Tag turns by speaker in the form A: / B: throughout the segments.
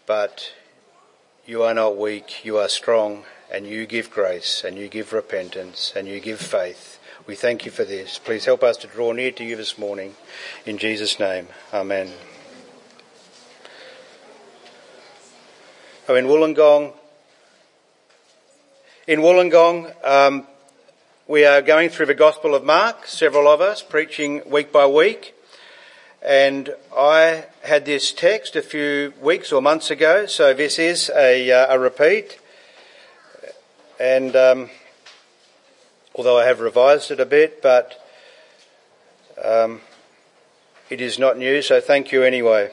A: but you are not weak, you are strong, and you give grace, and you give repentance, and you give faith. We thank you for this. Please help us to draw near to you this morning. In Jesus' name, amen. So in Wollongong, we are going through the Gospel of Mark, several of us, preaching week by week. And I had this text a few weeks or months ago, so this is a repeat. And although I have revised it a bit, but it is not new, so thank you anyway.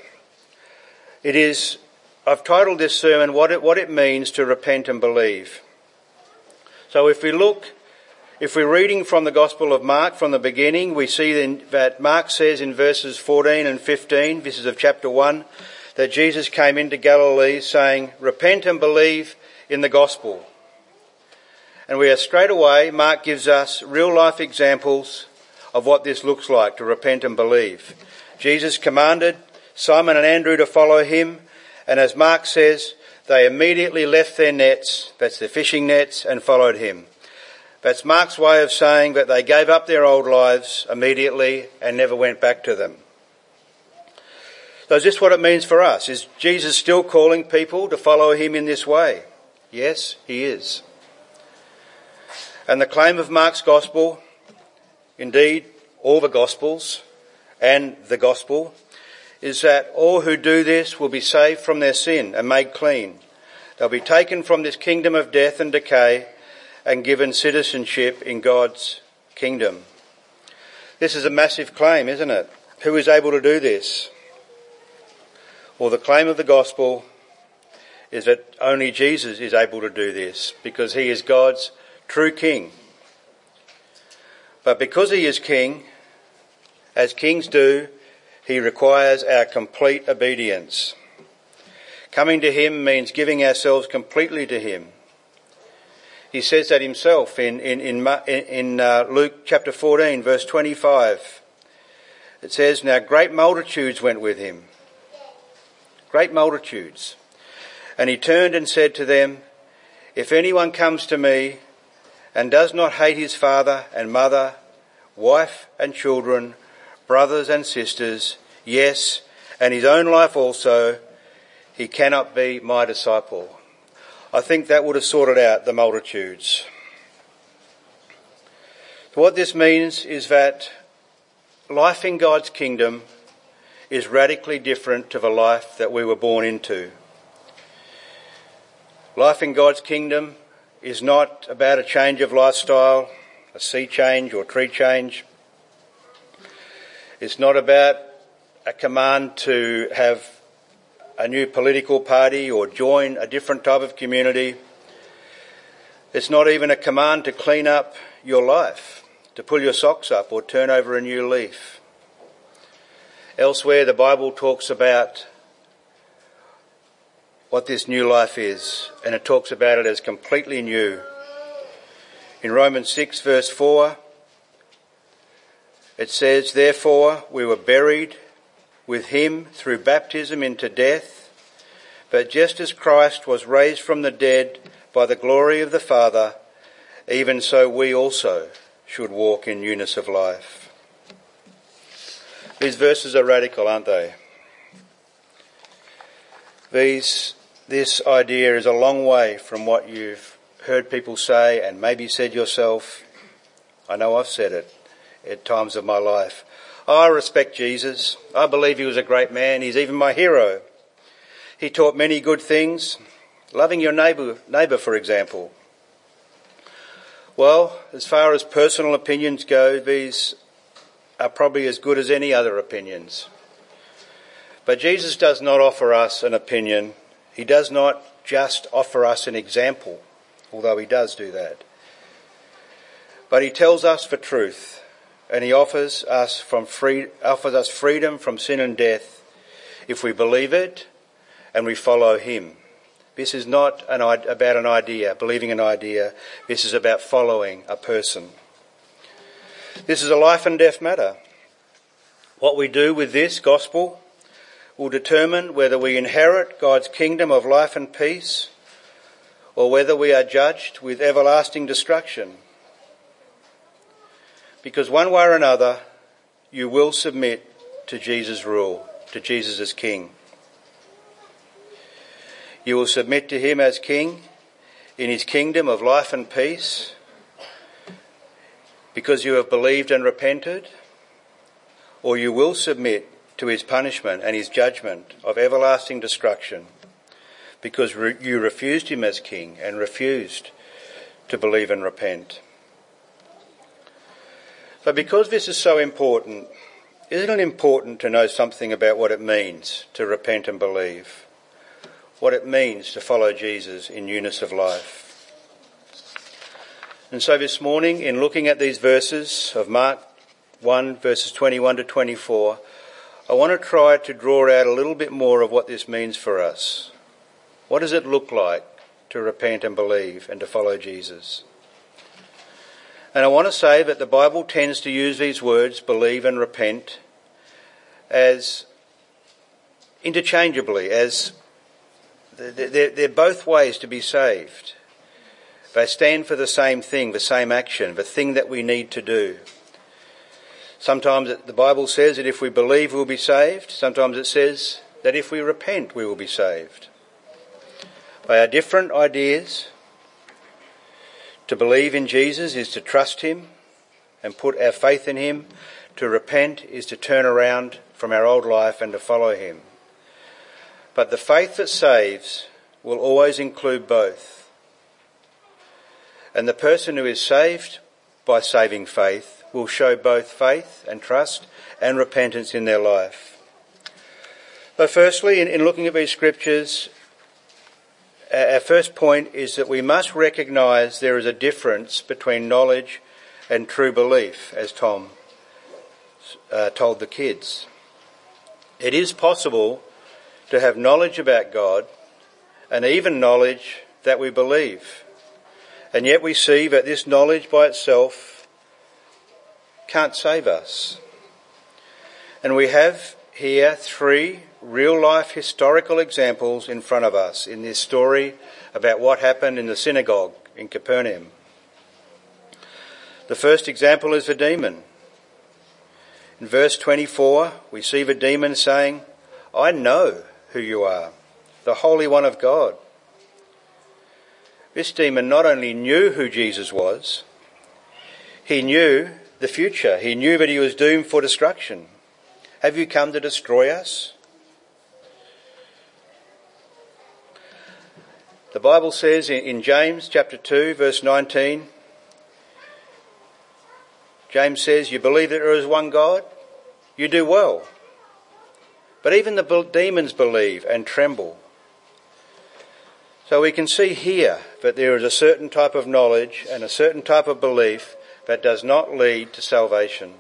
A: I've titled this sermon, What It Means to Repent and Believe. So if we're reading from the Gospel of Mark from the beginning, we see that Mark says in verses 14 and 15, this is of chapter 1, that Jesus came into Galilee saying, repent and believe in the gospel. And straight away, Mark gives us real life examples of what this looks like, to repent and believe. Jesus commanded Simon and Andrew to follow him, and as Mark says, they immediately left their nets, that's their fishing nets, and followed him. That's Mark's way of saying that they gave up their old lives immediately and never went back to them. So is this what it means for us? Is Jesus still calling people to follow him in this way? Yes, he is. And the claim of Mark's gospel, indeed all the gospels and the gospel, is that all who do this will be saved from their sin and made clean. They'll be taken from this kingdom of death and decay and given citizenship in God's kingdom. This is a massive claim, isn't it? Who is able to do this? Well, the claim of the gospel is that only Jesus is able to do this because he is God's true king. But because he is king, as kings do, he requires our complete obedience. Coming to him means giving ourselves completely to him. He says that himself in Luke chapter 14, verse 25. It says, now great multitudes went with him. Great multitudes. And he turned and said to them, if anyone comes to me and does not hate his father and mother, wife and children, brothers and sisters, yes, and his own life also, he cannot be my disciple. I think that would have sorted out the multitudes. What this means is that life in God's kingdom is radically different to the life that we were born into. Life in God's kingdom is not about a change of lifestyle, a sea change or tree change. It's not about a command to have a new political party or join a different type of community. It's not even a command to clean up your life, to pull your socks up or turn over a new leaf. Elsewhere, the Bible talks about what this new life is, and it talks about it as completely new. In Romans 6 verse 4, it says, therefore we were buried with him through baptism into death, but just as Christ was raised from the dead by the glory of the Father, even so we also should walk in newness of life. These verses are radical, aren't they? This idea is a long way from what you've heard people say and maybe said yourself. I know I've said it at times of my life. I respect Jesus. I believe he was a great man. He's even my hero. He taught many good things. Loving your neighbour, for example. Well, as far as personal opinions go, these are probably as good as any other opinions. But Jesus does not offer us an opinion. He does not just offer us an example, although he does do that. But he tells us the truth. And he offers us freedom from sin and death if we believe it and we follow him. This is not about an idea, believing an idea. This is about following a person. This is a life and death matter. What we do with this gospel will determine whether we inherit God's kingdom of life and peace or whether we are judged with everlasting destruction. Because one way or another, you will submit to Jesus' rule, to Jesus as King. You will submit to him as King in his kingdom of life and peace because you have believed and repented, or you will submit to his punishment and his judgment of everlasting destruction because you refused him as King and refused to believe and repent. But because this is so important, isn't it important to know something about what it means to repent and believe? What it means to follow Jesus in newness of life? And so this morning, in looking at these verses of Mark 1, verses 21 to 24, I want to try to draw out a little bit more of what this means for us. What does it look like to repent and believe and to follow Jesus? And I want to say that the Bible tends to use these words, believe and repent, as interchangeably, as they're both ways to be saved. They stand for the same thing, the same action, the thing that we need to do. Sometimes the Bible says that if we believe we'll be saved. Sometimes it says that if we repent we will be saved. They are different ideas. To believe in Jesus is to trust him and put our faith in him. To repent is to turn around from our old life and to follow him. But the faith that saves will always include both. And the person who is saved by saving faith will show both faith and trust and repentance in their life. But firstly, in looking at these scriptures, our first point is that we must recognise there is a difference between knowledge and true belief, as Tom told the kids. It is possible to have knowledge about God and even knowledge that we believe. And yet we see that this knowledge by itself can't save us. And we have here 3 real-life historical examples in front of us in this story about what happened in the synagogue in Capernaum. The first example is the demon. In verse 24, we see the demon saying, "I know who you are, the Holy One of God." This demon not only knew who Jesus was, he knew the future. He knew that he was doomed for destruction. Have you come to destroy us? The Bible says in James chapter 2, verse 19, James says, "You believe that there is one God? You do well." But even the demons believe and tremble. So we can see here that there is a certain type of knowledge and a certain type of belief that does not lead to salvation.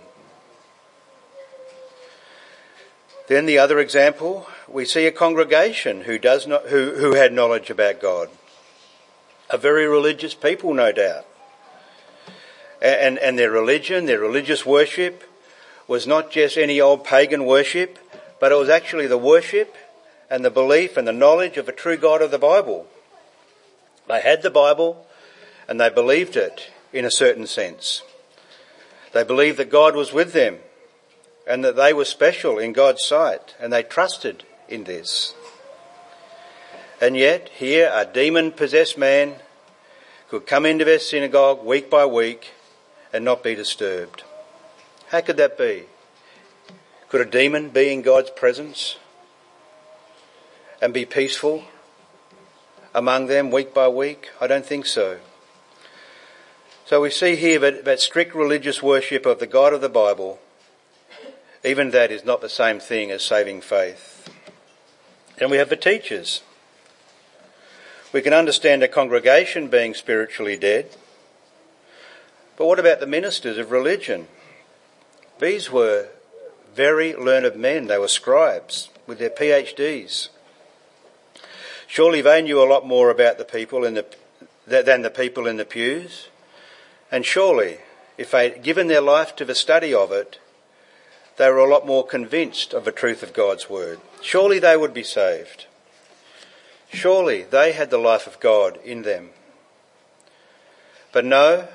A: Then the other example, we see a congregation who had knowledge about God. A very religious people, no doubt. And their religion, their religious worship was not just any old pagan worship, but it was actually the worship and the belief and the knowledge of a true God of the Bible. They had the Bible and they believed it in a certain sense. They believed that God was with them and that they were special in God's sight, and they trusted in this. And yet here a demon-possessed man could come into their synagogue week by week and not be disturbed. How could that be? Could a demon be in God's presence and be peaceful among them week by week? I don't think so. So we see here that strict religious worship of the God of the Bible, even that is not the same thing as saving faith. And we have the teachers. We can understand a congregation being spiritually dead, but what about the ministers of religion? These were very learned men. They were scribes with their PhDs. Surely they knew a lot more about the people than the people in the pews. And surely, if they'd given their life to the study of it, they were a lot more convinced of the truth of God's word. Surely they would be saved. Surely they had the life of God in them. But no,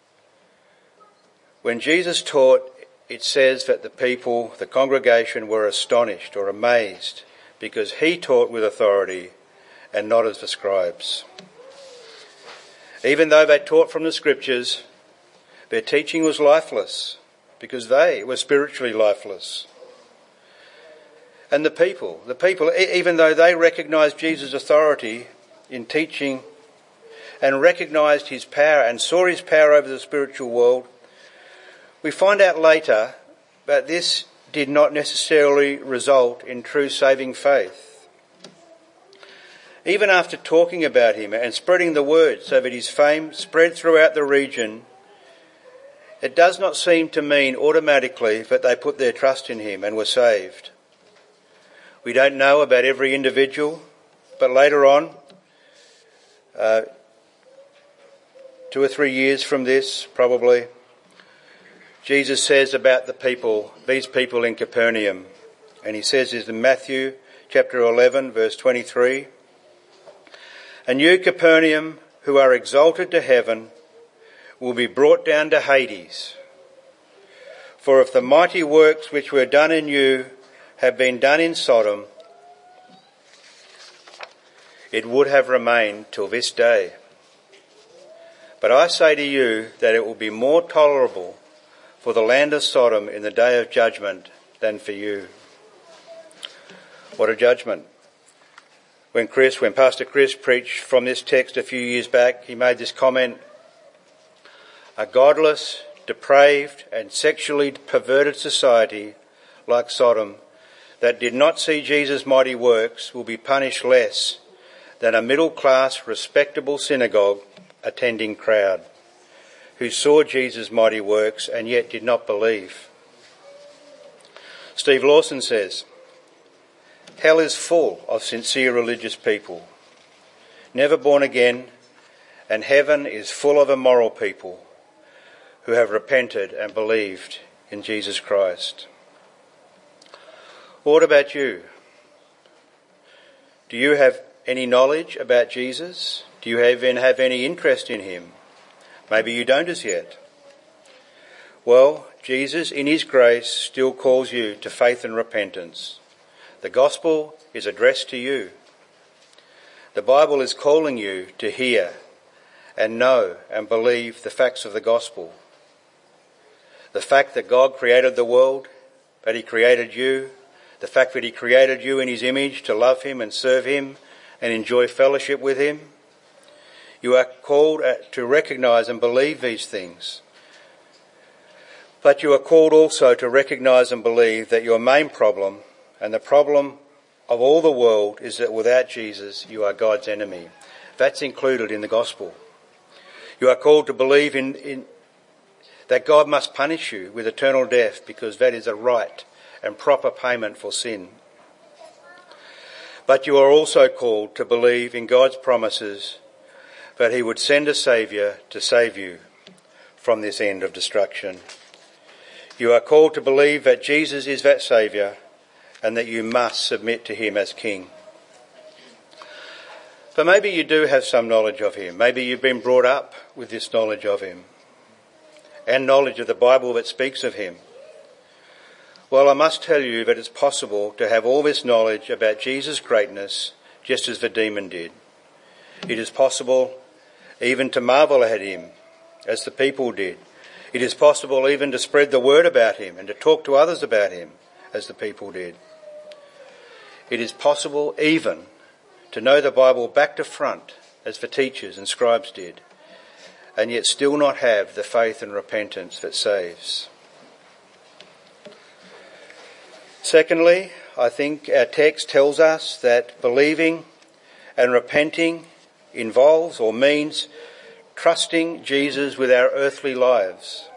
A: when Jesus taught, it says that the people, the congregation, were astonished or amazed because he taught with authority and not as the scribes. Even though they taught from the scriptures, their teaching was lifeless because they were spiritually lifeless. And the people, even though they recognised Jesus' authority in teaching and recognised his power and saw his power over the spiritual world, we find out later that this did not necessarily result in true saving faith. Even after talking about him and spreading the word so that his fame spread throughout the region, it does not seem to mean automatically that they put their trust in him and were saved. We don't know about every individual, but later on, 2 or 3 years from this, probably, Jesus says about these people in Capernaum, and he says this in Matthew chapter 11, verse 23, "And you, Capernaum, who are exalted to heaven, will be brought down to Hades. For if the mighty works which were done in you have been done in Sodom, it would have remained till this day. But I say to you that it will be more tolerable for the land of Sodom in the day of judgment than for you." What a judgment. When Pastor Chris preached from this text a few years back, he made this comment: "A godless, depraved and sexually perverted society like Sodom that did not see Jesus' mighty works will be punished less than a middle-class, respectable synagogue attending crowd who saw Jesus' mighty works and yet did not believe." Steve Lawson says, "Hell is full of sincere religious people, never born again, and heaven is full of immoral people who have repented and believed in Jesus Christ." What about you? Do you have any knowledge about Jesus? Do you even have any interest in him? Maybe you don't as yet. Well, Jesus in his grace still calls you to faith and repentance. The gospel is addressed to you. The Bible is calling you to hear and know and believe the facts of the gospel. The fact that God created the world, that he created you, the fact that he created you in his image to love him and serve him and enjoy fellowship with him. You are called to recognise and believe these things. But you are called also to recognise and believe that your main problem and the problem of all the world is that without Jesus you are God's enemy. That's included in the gospel. You are called to believe in that God must punish you with eternal death because that is a right and proper payment for sin. But you are also called to believe in God's promises that he would send a Saviour to save you from this end of destruction. You are called to believe that Jesus is that Saviour and that you must submit to him as King. But maybe you do have some knowledge of him. Maybe you've been brought up with this knowledge of him and knowledge of the Bible that speaks of him. Well, I must tell you that it's possible to have all this knowledge about Jesus' greatness just as the demon did. It is possible even to marvel at him as the people did. It is possible even to spread the word about him and to talk to others about him as the people did. It is possible even to know the Bible back to front as the teachers and scribes did, and yet still not have the faith and repentance that saves. Secondly, I think our text tells us that believing and repenting involves or means trusting Jesus with our earthly lives.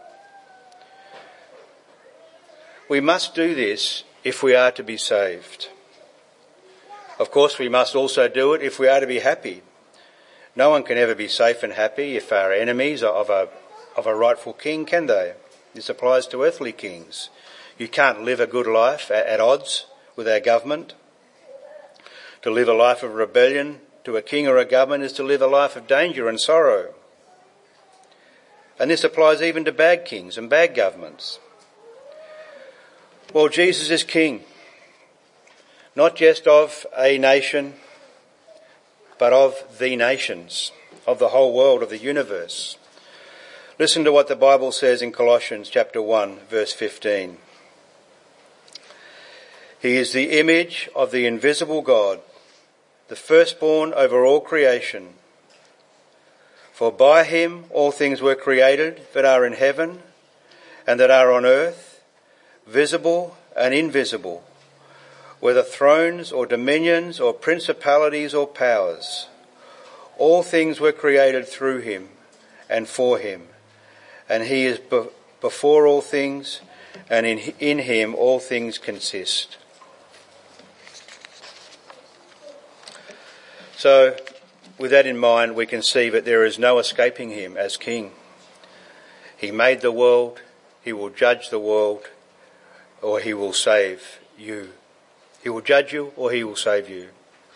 A: We must do this if we are to be saved. Of course, we must also do it if we are to be happy. No one can ever be safe and happy if they are enemies of a rightful king, can they? This applies to earthly kings. You can't live a good life at odds with our government. To live a life of rebellion to a king or a government is to live a life of danger and sorrow. And this applies even to bad kings and bad governments. Well, Jesus is king, not just of a nation, but of the nations, of the whole world, of the universe. Listen to what the Bible says in Colossians chapter 1, verse 15. He is the image of the invisible God, the firstborn over all creation. For by him all things were created that are in heaven and that are on earth, visible and invisible, whether thrones or dominions or principalities or powers. All things were created through him and for him, and he is before all things, and in him all things consist. So, with that in mind, we can see that there is no escaping him as king. He made the world, he will judge the world, or he will save you. He will judge you, or he will save you.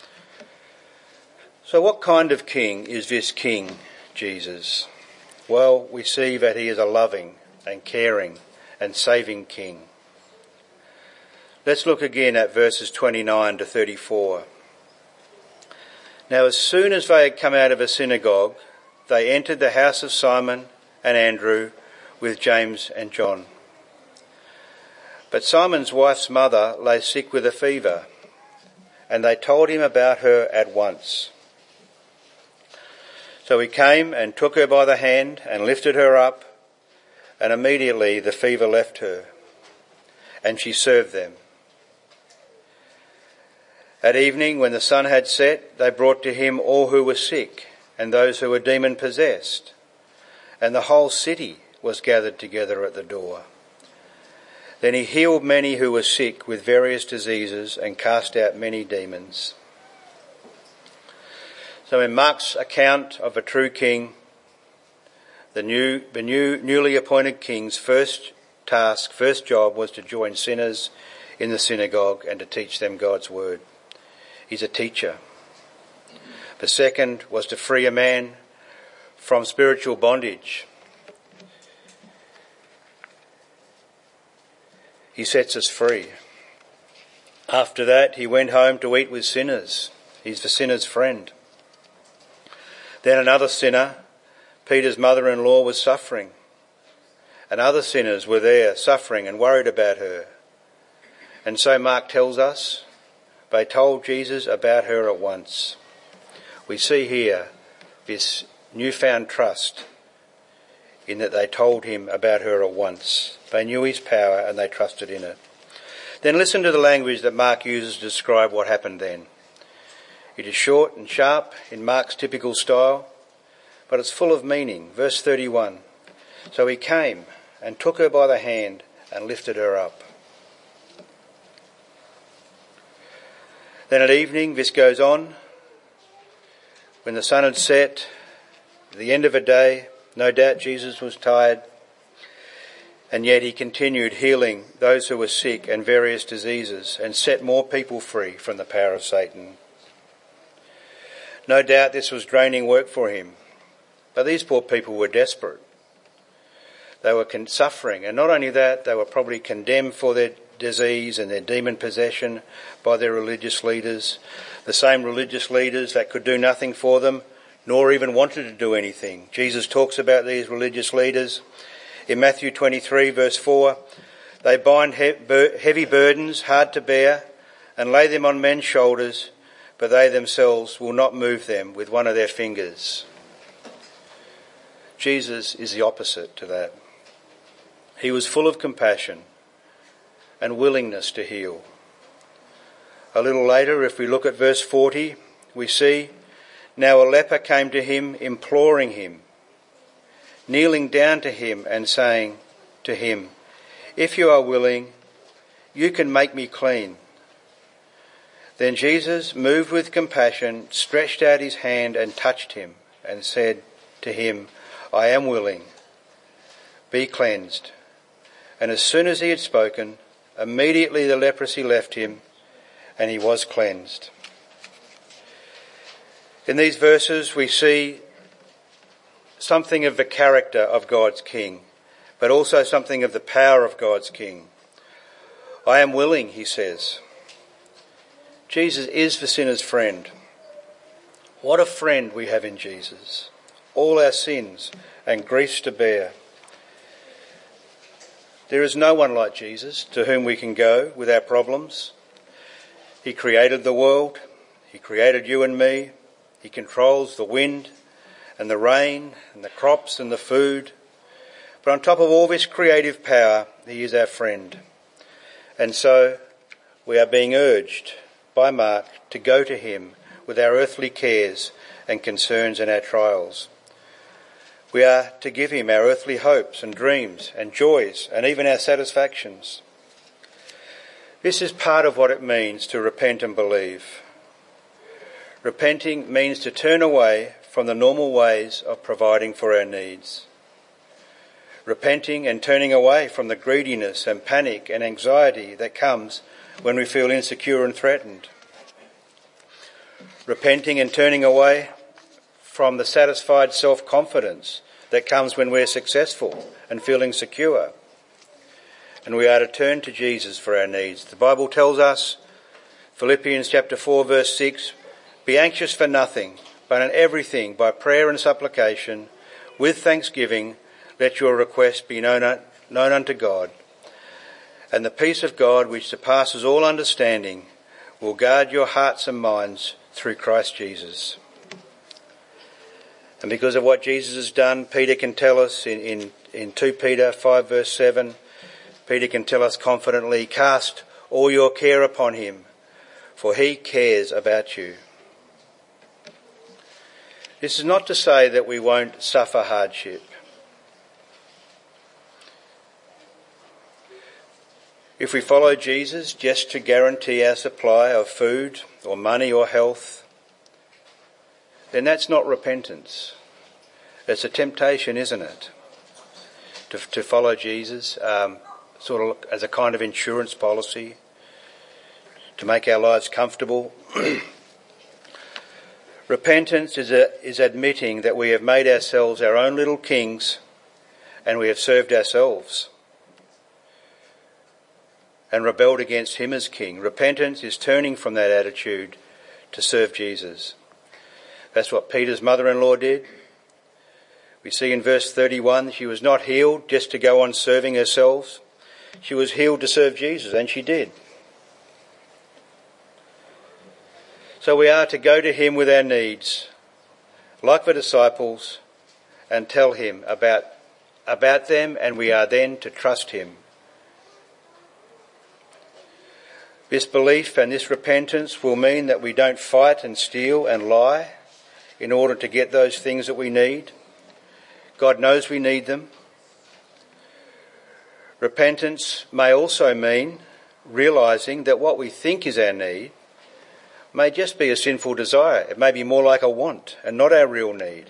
A: So what kind of king is this King Jesus? Well, we see that he is a loving and caring and saving king. Let's look again at verses 29 to 34. Now, as soon as they had come out of a synagogue, they entered the house of Simon and Andrew with James and John. But Simon's wife's mother lay sick with a fever, and they told him about her at once. So he came and took her by the hand and lifted her up, and immediately the fever left her, and she served them. At evening, when the sun had set, they brought to him all who were sick and those who were demon-possessed, and the whole city was gathered together at the door. Then he healed many who were sick with various diseases and cast out many demons. So in Mark's account of a true king, the newly appointed king's first job was to join sinners in the synagogue and to teach them God's word. He's a teacher. The second was to free a man from spiritual bondage. He sets us free. After that, he went home to eat with sinners. He's the sinner's friend. Then another sinner, Peter's mother-in-law, was suffering. And other sinners were there suffering and worried about her. And so Mark tells us, they told Jesus about her at once. We see here this newfound trust in that they told him about her at once. They knew his power and they trusted in it. Then listen to the language that Mark uses to describe what happened then. It is short and sharp in Mark's typical style, but it's full of meaning. Verse 31. So he came and took her by the hand and lifted her up. Then at evening, this goes on. When the sun had set, at the end of a day, no doubt Jesus was tired, and yet he continued healing those who were sick and various diseases and set more people free from the power of Satan. No doubt this was draining work for him, but these poor people were desperate. They were suffering, and not only that, they were probably condemned for their disease and their demon possession by their religious leaders, the same religious leaders that could do nothing for them, nor even wanted to do anything. Jesus talks about these religious leaders. In Matthew 23 verse 4, they bind heavy burdens hard to bear and lay them on men's shoulders, but they themselves will not move them with one of their fingers. Jesus is the opposite to that. He was full of compassion and willingness to heal. A little later, if we look at verse 40, we see, now a leper came to him, imploring him, kneeling down to him and saying to him, if you are willing, you can make me clean. Then Jesus, moved with compassion, stretched out his hand and touched him and said to him, I am willing, be cleansed. And as soon as he had spoken, immediately the leprosy left him and he was cleansed. In these verses we see something of the character of God's King, but also something of the power of God's King. I am willing, he says. Jesus is the sinner's friend. What a friend we have in Jesus. All our sins and griefs to bear. There is no one like Jesus to whom we can go with our problems. He created the world. He created you and me. He controls the wind and the rain and the crops and the food. But on top of all this creative power, he is our friend. And so we are being urged by Mark to go to him with our earthly cares and concerns and our trials. We are to give him our earthly hopes and dreams and joys and even our satisfactions. This is part of what it means to repent and believe. Repenting means to turn away from the normal ways of providing for our needs. Repenting and turning away from the greediness and panic and anxiety that comes when we feel insecure and threatened. Repenting and turning away from the satisfied self-confidence that comes when we're successful and feeling secure. And we are to turn to Jesus for our needs. The Bible tells us, Philippians chapter 4 verse 6, be anxious for nothing, but in everything by prayer and supplication, with thanksgiving, let your requests be known unto God. And the peace of God, which surpasses all understanding, will guard your hearts and minds through Christ Jesus. And because of what Jesus has done, Peter can tell us in 2 Peter 5 verse 7, Peter can tell us confidently, cast all your care upon him, for he cares about you. This is not to say that we won't suffer hardship. If we follow Jesus just to guarantee our supply of food or money or health, then that's not repentance. It's a temptation, isn't it? To follow Jesus sort of as a kind of insurance policy, to make our lives comfortable. Repentance is admitting that we have made ourselves our own little kings and we have served ourselves and rebelled against him as king. Repentance is turning from that attitude to serve Jesus. That's what Peter's mother-in-law did. We see in verse 31, she was not healed just to go on serving herself. She was healed to serve Jesus, and she did. So we are to go to him with our needs, like the disciples, and tell him about them, and we are then to trust him. This belief and this repentance will mean that we don't fight and steal and lie in order to get those things that we need. God knows we need them. Repentance may also mean realising that what we think is our need may just be a sinful desire. It may be more like a want and not our real need.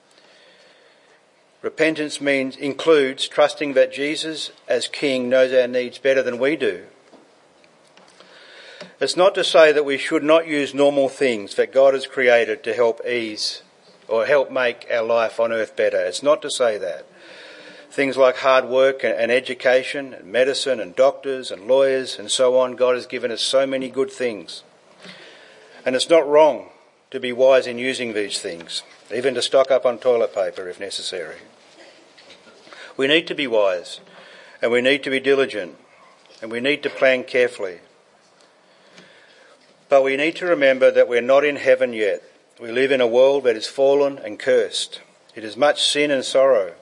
A: Repentance includes trusting that Jesus as King knows our needs better than we do. It's not to say that we should not use normal things that God has created to help ease or help make our life on earth better. It's not to say that. Things like hard work and education and medicine and doctors and lawyers and so on, God has given us so many good things. And it's not wrong to be wise in using these things, even to stock up on toilet paper if necessary. We need to be wise, and we need to be diligent, and we need to plan carefully. But we need to remember that we're not in heaven yet. We live in a world that is fallen and cursed. It is much sin and sorrow.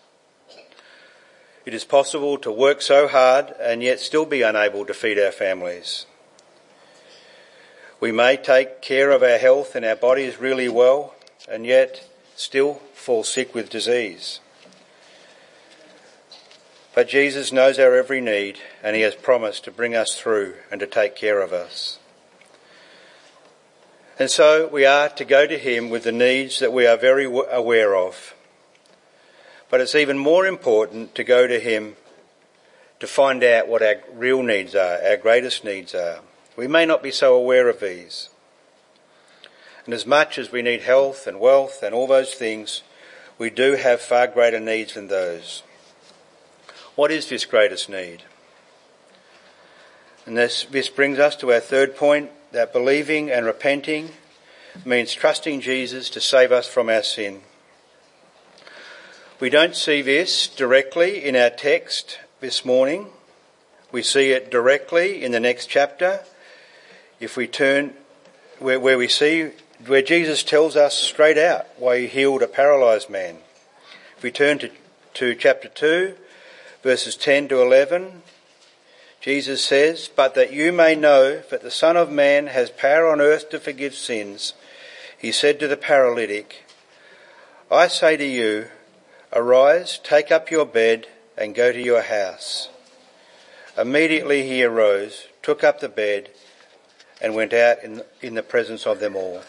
A: It is possible to work so hard and yet still be unable to feed our families. We may take care of our health and our bodies really well and yet still fall sick with disease. But Jesus knows our every need, and he has promised to bring us through and to take care of us. And so we are to go to him with the needs that we are very aware of. But it's even more important to go to him to find out what our real needs are, our greatest needs are. We may not be so aware of these. And as much as we need health and wealth and all those things, we do have far greater needs than those. What is this greatest need? And this brings us to our third point, that believing and repenting means trusting Jesus to save us from our sin. We don't see this directly in our text this morning. We see it directly in the next chapter. If we turn where Jesus tells us straight out why he healed a paralysed man. If we turn to chapter 2, verses 10 to 11, Jesus says, "But that you may know that the Son of Man has power on earth to forgive sins, he said to the paralytic, I say to you, arise, take up your bed and go to your house. Immediately he arose, took up the bed and went out in the presence of them all."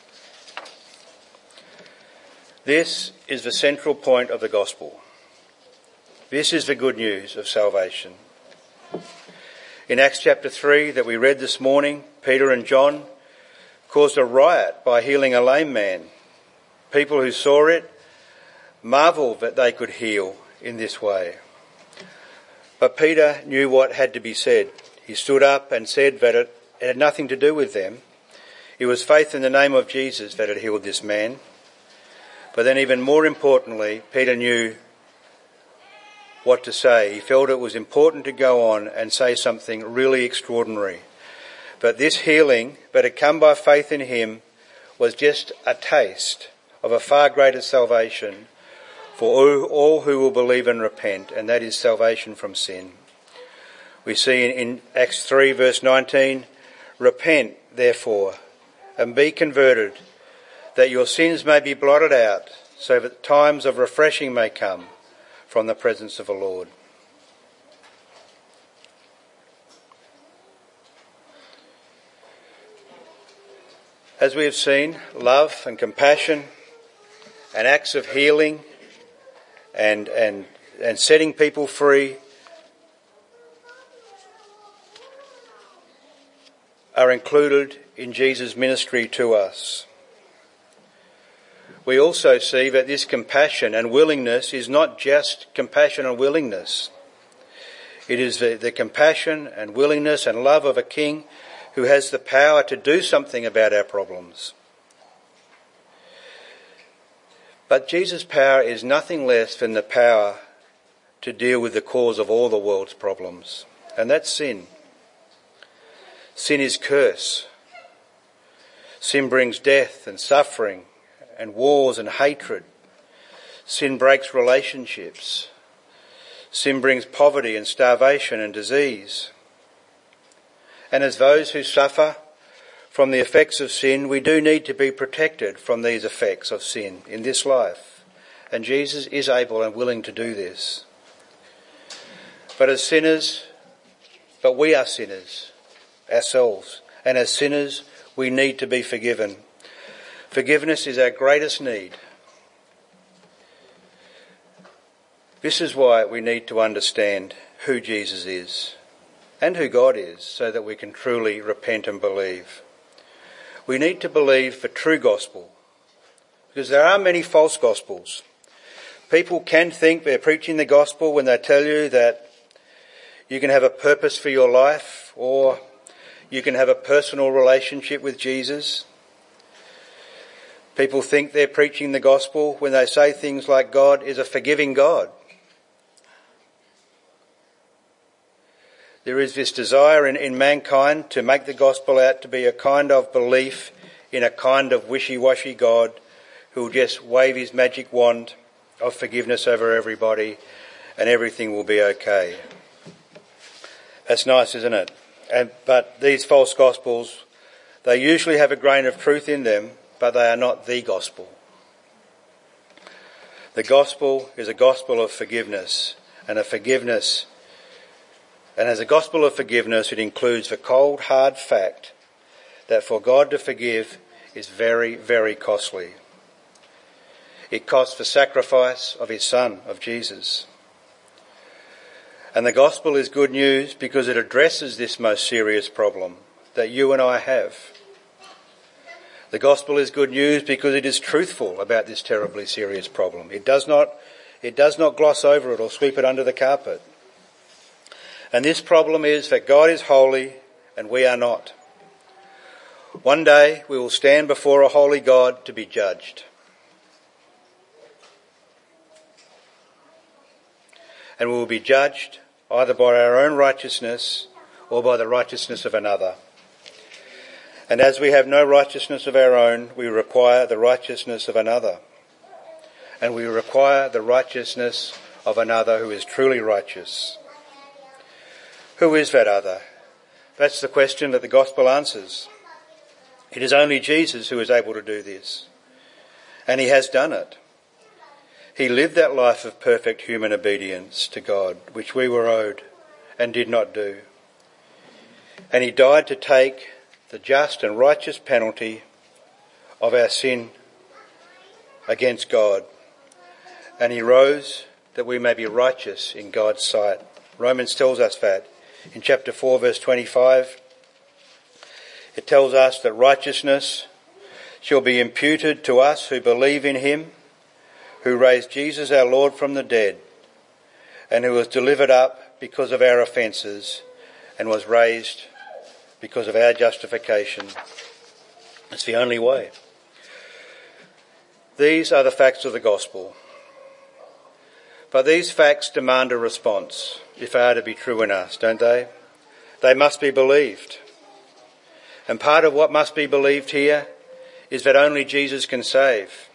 A: This is the central point of the gospel. This is the good news of salvation. In Acts chapter 3 that we read this morning, Peter and John caused a riot by healing a lame man. People who saw it marvelled that they could heal in this way. But Peter knew what had to be said. He stood up and said that it had nothing to do with them. It was faith in the name of Jesus that had healed this man. But then even more importantly, Peter knew what to say. He felt it was important to go on and say something really extraordinary. But this healing that had come by faith in him was just a taste of a far greater salvation for all who will believe and repent, and that is salvation from sin. We see in Acts 3 verse 19, "Repent, therefore, and be converted, that your sins may be blotted out, so that times of refreshing may come from the presence of the Lord." As we have seen, love and compassion and acts of healing and setting people free are included in Jesus' ministry to us. We also see that this compassion and willingness is not just compassion and willingness. It is the compassion and willingness and love of a king who has the power to do something about our problems. But Jesus' power is nothing less than the power to deal with the cause of all the world's problems, and that's sin. Sin is curse. Sin brings death and suffering and wars and hatred. Sin breaks relationships. Sin brings poverty and starvation and disease. And as those who suffer from the effects of sin, we do need to be protected from these effects of sin in this life. And Jesus is able and willing to do this. But we are sinners ourselves. And as sinners, we need to be forgiven. Forgiveness is our greatest need. This is why we need to understand who Jesus is and who God is, so that we can truly repent and believe. We need to believe the true gospel, because there are many false gospels. People can think they're preaching the gospel when they tell you that you can have a purpose for your life, or you can have a personal relationship with Jesus. People think they're preaching the gospel when they say things like God is a forgiving God. There is this desire in mankind to make the gospel out to be a kind of belief in a kind of wishy-washy God who will just wave his magic wand of forgiveness over everybody and everything will be okay. That's nice, isn't it? But these false gospels, they usually have a grain of truth in them, but they are not the gospel. The gospel is a gospel of forgiveness, and as a gospel of forgiveness, it includes the cold, hard fact that for God to forgive is very, very costly. It costs the sacrifice of his Son, of Jesus. And the gospel is good news because it addresses this most serious problem, that you and I have. The gospel is good news because it is truthful about this terribly serious problem. It does not gloss over it or sweep it under the carpet. And this problem is that God is holy and we are not. One day we will stand before a holy God to be judged. And we will be judged either by our own righteousness or by the righteousness of another. And as we have no righteousness of our own, we require the righteousness of another. And we require the righteousness of another who is truly righteous. Who is that other? That's the question that the gospel answers. It is only Jesus who is able to do this. And he has done it. He lived that life of perfect human obedience to God, which we were owed and did not do. And he died to take the just and righteous penalty of our sin against God. And he rose that we may be righteous in God's sight. Romans tells us that. In chapter 4 verse 25, it tells us that righteousness shall be imputed to us who believe in him, who raised Jesus our Lord from the dead, and who was delivered up because of our offences, and was raised because of our justification. It's the only way. These are the facts of the gospel. But these facts demand a response, if they are to be true in us, don't they? They must be believed. And part of what must be believed here is that only Jesus can save.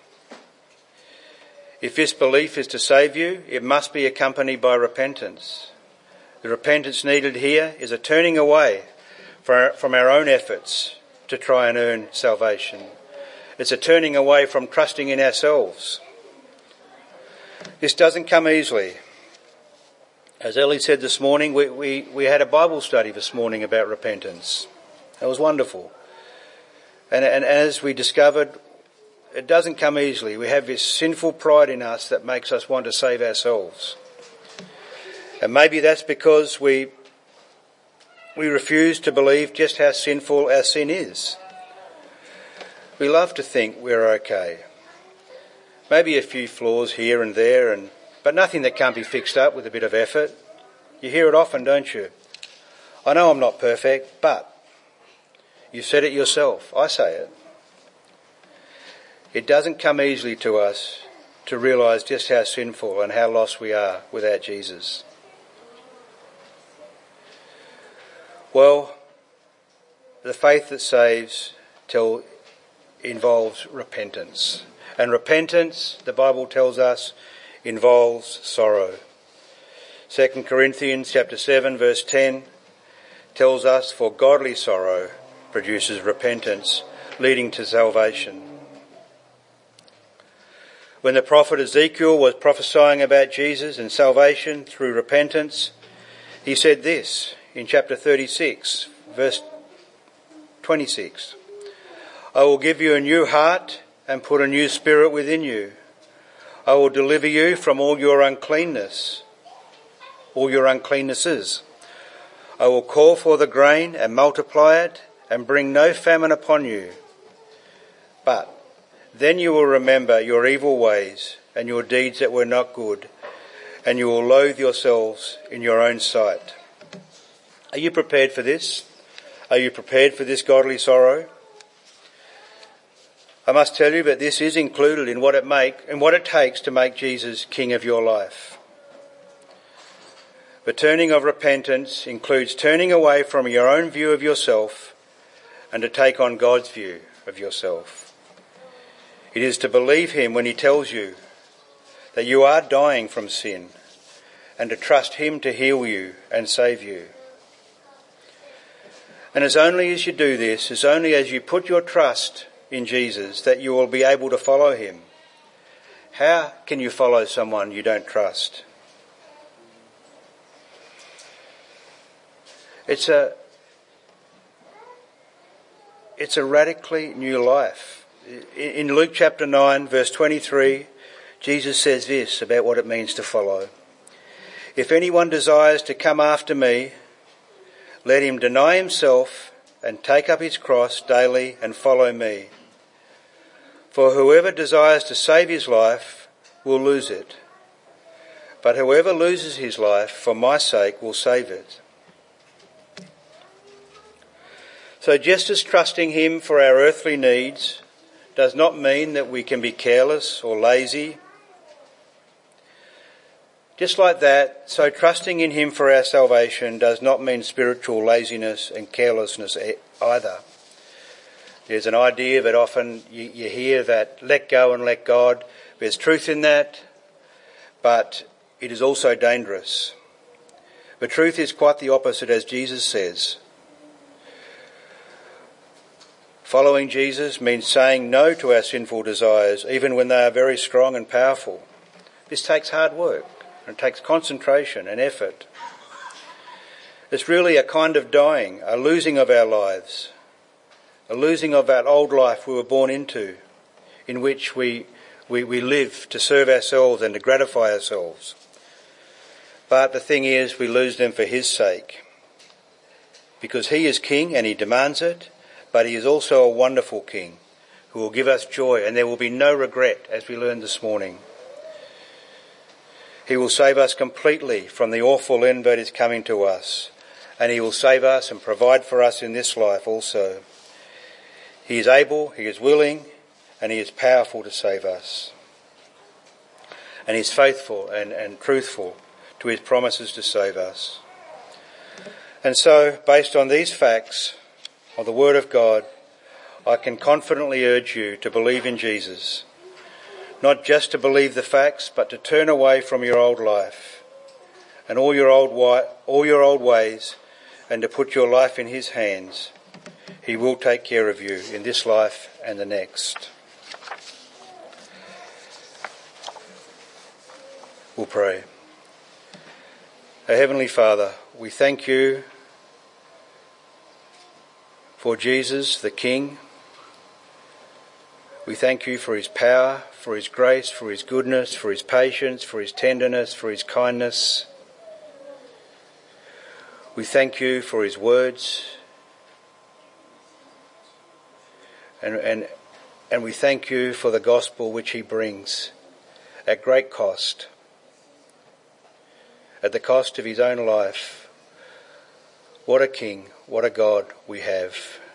A: If this belief is to save you, it must be accompanied by repentance. The repentance needed here is a turning away from our own efforts to try and earn salvation. It's a turning away from trusting in ourselves. This doesn't come easily. As Ellie said this morning, we had a Bible study this morning about repentance. It was wonderful. And as we discovered, it doesn't come easily. We have this sinful pride in us that makes us want to save ourselves. And maybe that's because we refuse to believe just how sinful our sin is. We love to think we're okay. Maybe a few flaws here and there, but nothing that can't be fixed up with a bit of effort. You hear it often, don't you? I know I'm not perfect, but you said it yourself. I say it. It doesn't come easily to us to realise just how sinful and how lost we are without Jesus. Well, the faith that saves involves repentance. And repentance, the Bible tells us, involves sorrow. 2 Corinthians chapter 7 verse 10 tells us, for godly sorrow produces repentance, leading to salvation. When the prophet Ezekiel was prophesying about Jesus and salvation through repentance, he said this in chapter 36, verse 26. I will give you a new heart and put a new spirit within you. I will deliver you from all your uncleannesses. I will call for the grain and multiply it and bring no famine upon you. But then you will remember your evil ways and your deeds that were not good, and you will loathe yourselves in your own sight. Are you prepared for this? Are you prepared for this godly sorrow? I must tell you that this is included in what it takes to make Jesus King of your life. The turning of repentance includes turning away from your own view of yourself and to take on God's view of yourself. It is to believe him when he tells you that you are dying from sin and to trust him to heal you and save you. And as only as you do this, as only as you put your trust in Jesus, that you will be able to follow him. How can you follow someone you don't trust? It's a radically new life. In Luke chapter 9, verse 23, Jesus says this about what it means to follow. If anyone desires to come after me, let him deny himself and take up his cross daily and follow me. For whoever desires to save his life will lose it, but whoever loses his life for my sake will save it. So just as trusting him for our earthly needs does not mean that we can be careless or lazy, just like that, so trusting in him for our salvation does not mean spiritual laziness and carelessness either. There's an idea that often you hear that let go and let God. There's truth in that, but it is also dangerous. The truth is quite the opposite, as Jesus says. Following Jesus means saying no to our sinful desires, even when they are very strong and powerful. This takes hard work, and it takes concentration and effort. It's really a kind of dying, a losing of our lives, a losing of that old life we were born into, in which we live to serve ourselves and to gratify ourselves. But the thing is, we lose them for his sake, because he is king and he demands it, but he is also a wonderful king who will give us joy, and there will be no regret, as we learned this morning. He will save us completely from the awful end that is coming to us, and he will save us and provide for us in this life also. He is able, he is willing, and he is powerful to save us. And he is faithful and truthful to his promises to save us. And so, based on these facts of the Word of God, I can confidently urge you to believe in Jesus. Not just to believe the facts, but to turn away from your old life and all your old ways, and to put your life in his hands. He will take care of you in this life and the next. We'll pray. Our Heavenly Father, we thank you for Jesus, the King. We thank you for his power, for his grace, for his goodness, for his patience, for his tenderness, for his kindness. We thank you for his words. And we thank you for the gospel which he brings at great cost, at the cost of his own life. What a King, what a God we have.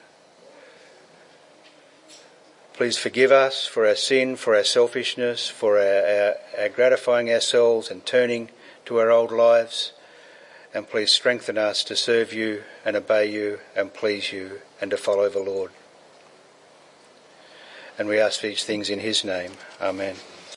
A: Please forgive us for our sin, for our selfishness, for our gratifying ourselves and turning to our old lives. And please strengthen us to serve you and obey you and please you and to follow the Lord. And we ask these things in his name. Amen.